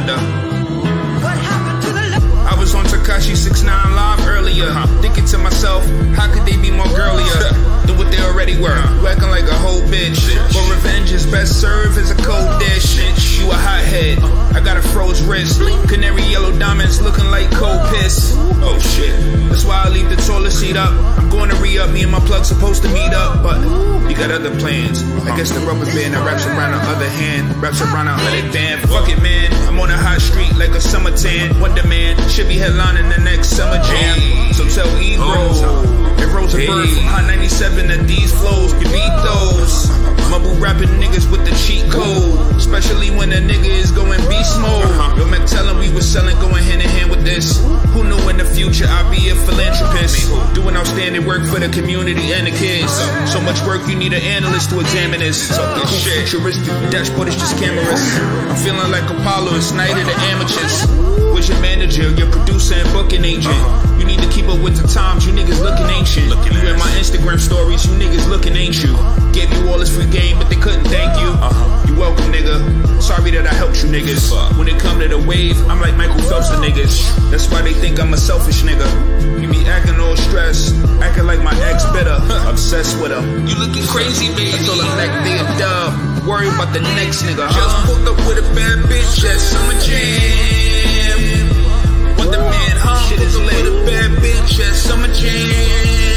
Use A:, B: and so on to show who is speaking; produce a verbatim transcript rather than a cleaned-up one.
A: wonder. I was on Tekashi six nine Live earlier, uh-huh. thinking to myself, how could they be more girlier than what they already were? You acting like a whole bitch, but revenge is best served as a cold dish. You a hothead, I got a froze wrist, canary yellow diamonds looking like cold piss. Oh shit, that's why I leave the toilet seat up. I'm going to re-up, me and my plug supposed to meet up, but you got other plans. I guess the rubber band that wraps around the other hand, wraps around a hundred band. Fuck it, man, I'm on a hot street like a summer tan. Wonder Man should be headlining the next summer jam. So tell Ebro, it rose a bird from Hot ninety-seven that these flows can beat those. Mumble rapping niggas with the cheat code, especially when a nigga is going beast mode. Yo, Mac tellin' we was selling, going hand in hand with this. Who knew in the future I'd be a philanthropist, doing outstanding work for the community and the kids. So much work you need an analyst to examine this. Talking shit, futuristic, dashboard is just cameras. I'm feeling like Apollo, it's night of the amateurs. Where's your manager, your producer and booking agent? You need to keep up with the times, you niggas looking ancient. You in my Instagram stories, you niggas looking ain't you. Gave you all this free game, but they couldn't thank you. You welcome, nigga. Sorry that I helped you niggas. When it come to the wave, I'm like Michael Phelps to niggas. That's why they think I'm a selfish nigga. You be acting all stressed, acting like my ex bitter. Obsessed with her. You looking crazy, baby. I told her like they a dub. Worry about the next nigga. Just hooked up with a bad bitch at Summer Jam. What the man, huh? Shit is lit. A bad bitch at Summer Jam.